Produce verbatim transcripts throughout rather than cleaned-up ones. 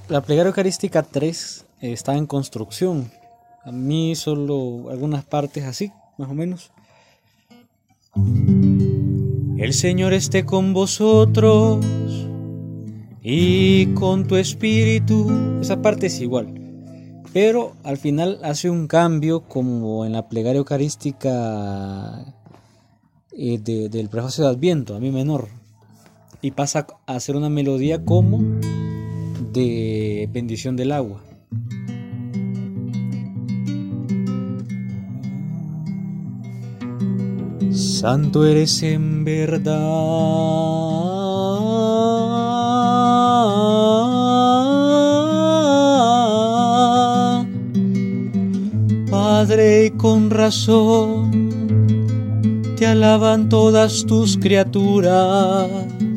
La plegaria eucarística tres eh, está en construcción. A mí solo algunas partes así, más o menos. El Señor esté con vosotros y con tu espíritu. Esa parte es igual. Pero al final hace un cambio como en la plegaria eucarística eh, de, del prefacio de Adviento, a mi menor. Y pasa a ser una melodía como de bendición del agua. Santo eres en verdad, Padre, y con razón te alaban todas tus criaturas,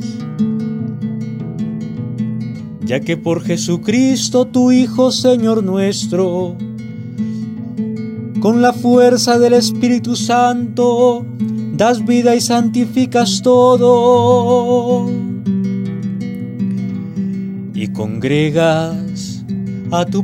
ya que por Jesucristo tu Hijo, Señor nuestro, con la fuerza del Espíritu Santo, das vida y santificas todo, y congregas a tu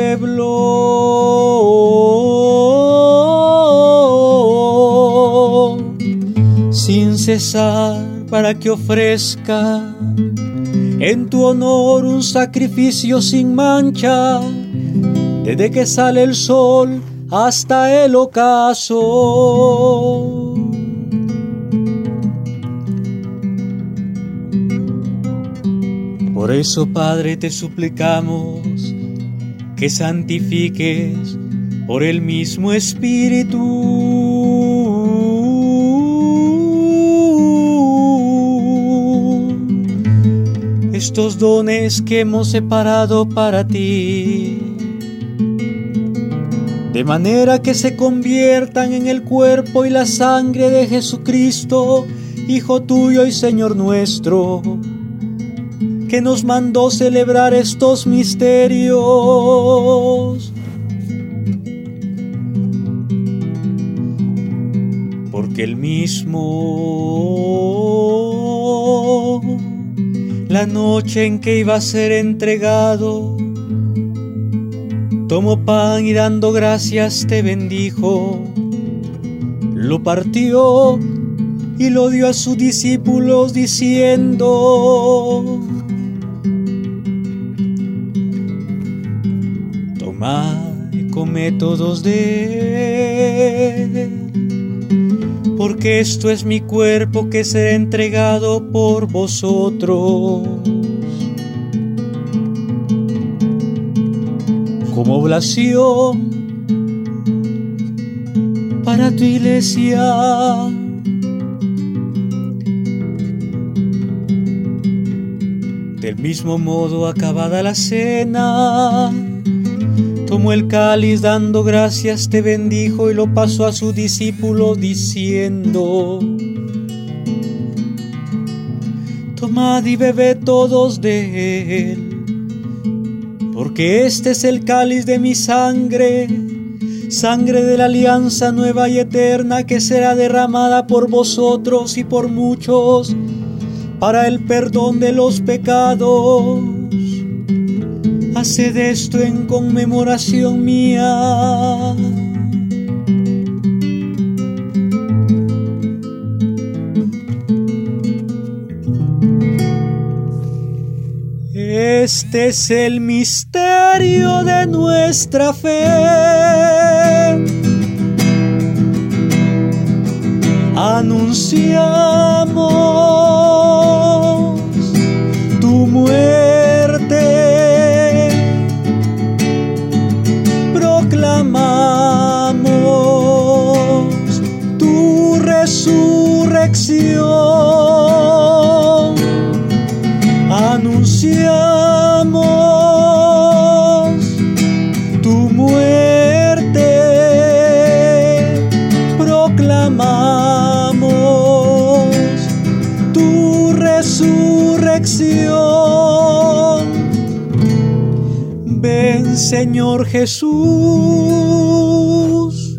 pueblo sin cesar para que ofrezca en tu honor un sacrificio sin mancha, desde que sale el sol hasta el ocaso. Por eso, Padre, te suplicamos que santifiques por el mismo Espíritu estos dones que hemos separado para ti, de manera que se conviertan en el cuerpo y la sangre de Jesucristo, Hijo tuyo y Señor nuestro, que nos mandó celebrar estos misterios. Porque él mismo, la noche en que iba a ser entregado, tomó pan y dando gracias te bendijo, lo partió y lo dio a sus discípulos diciendo: tomad y comed todos de él, porque esto es mi cuerpo que será entregado por vosotros. Como oblación para tu iglesia. Del mismo modo, acabada la cena, tomó el cáliz, dando gracias te bendijo y lo pasó a sus discípulos diciendo: tomad y bebed todos de él, porque este es el cáliz de mi sangre, sangre de la alianza nueva y eterna, que será derramada por vosotros y por muchos para el perdón de los pecados. Haced esto en conmemoración mía. Este es el misterio de nuestra fe. Anunciamos tu muerte, proclamamos tu resurrección. Anunciamos tu muerte, proclamamos tu resurrección. Ven, Señor Jesús.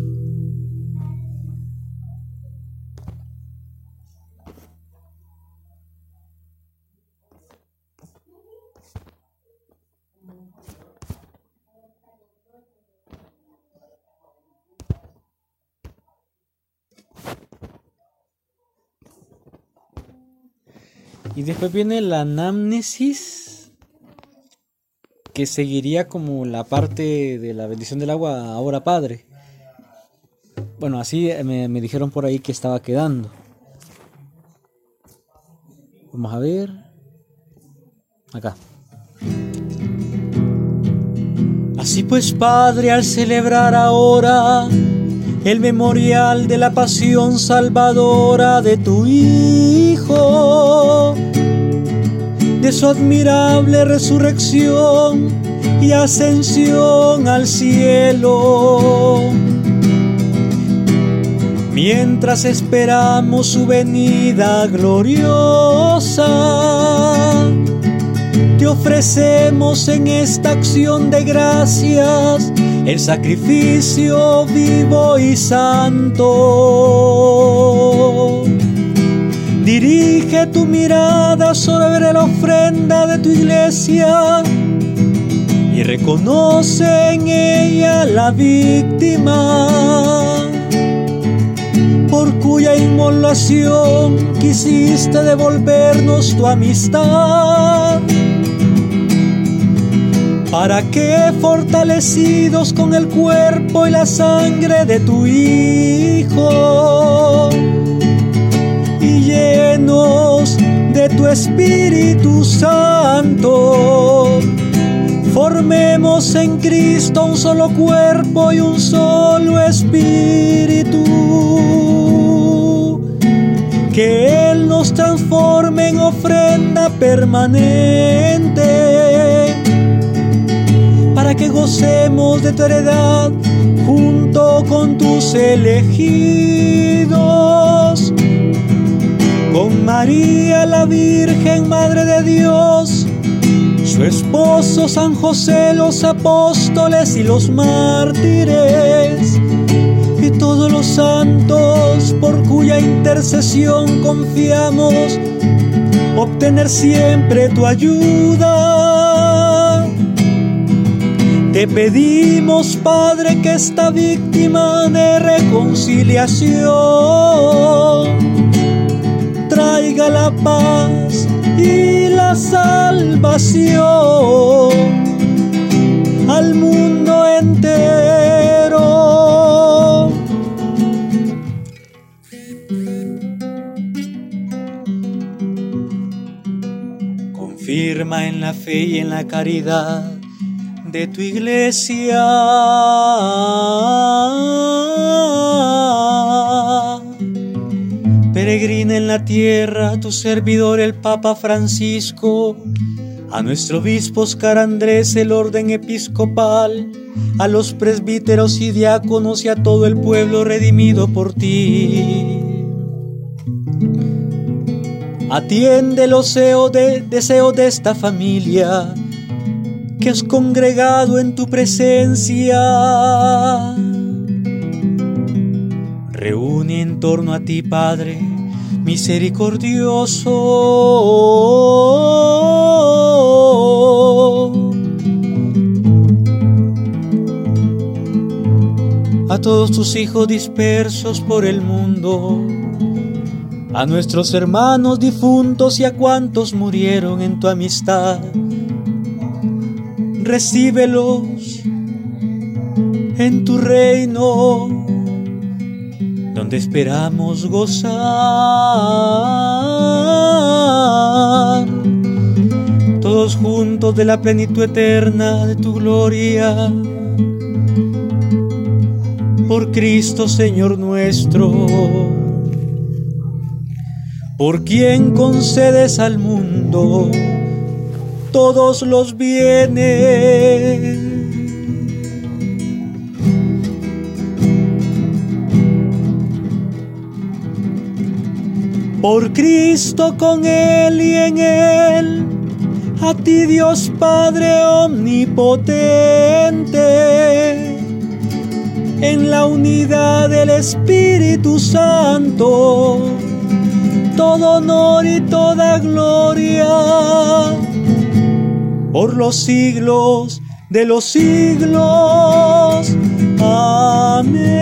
Y después viene la anamnesis, que seguiría como la parte de la bendición del agua, ahora Padre. Bueno, así me, me dijeron por ahí que estaba quedando. Vamos a ver. Acá. Así pues, Padre, al celebrar ahora el memorial de la pasión salvadora de tu Hijo, de su admirable resurrección y ascensión al cielo, mientras esperamos su venida gloriosa, te ofrecemos en esta acción de gracias el sacrificio vivo y santo. Dirige tu mirada sobre la ofrenda de tu iglesia y reconoce en ella la víctima por cuya inmolación quisiste devolvernos tu amistad, para que, fortalecidos con el cuerpo y la sangre de tu Hijo y llenos de tu Espíritu Santo, formemos en Cristo un solo cuerpo y un solo espíritu. Que Él nos transforme en ofrenda permanente, para que gocemos de tu heredad junto con tus elegidos, con María la Virgen, Madre de Dios, su esposo San José, los apóstoles y los mártires, y todos los santos por cuya intercesión confiamos obtener siempre tu ayuda. Te pedimos, Padre, que esta víctima de reconciliación traiga la paz y la salvación al mundo entero. Confirma en la fe y en la caridad de tu iglesia, peregrina en la tierra tu servidor el Papa Francisco, a nuestro obispo Oscar Andrés, el orden episcopal, a los presbíteros y diáconos y a todo el pueblo redimido por ti. Atiende los deseos de, deseo de esta familia que has congregado en tu presencia. Reúne en torno a ti, Padre misericordioso, a todos tus hijos dispersos por el mundo, a nuestros hermanos difuntos y a cuantos murieron en tu amistad. Recíbelos en tu reino, donde esperamos gozar todos juntos de la plenitud eterna de tu gloria. Por Cristo Señor nuestro, por quien concedes al mundo todos los bienes. Por Cristo, con Él y en Él, a ti Dios Padre omnipotente, en la unidad del Espíritu Santo, todo honor y toda gloria por los siglos de los siglos. Amén.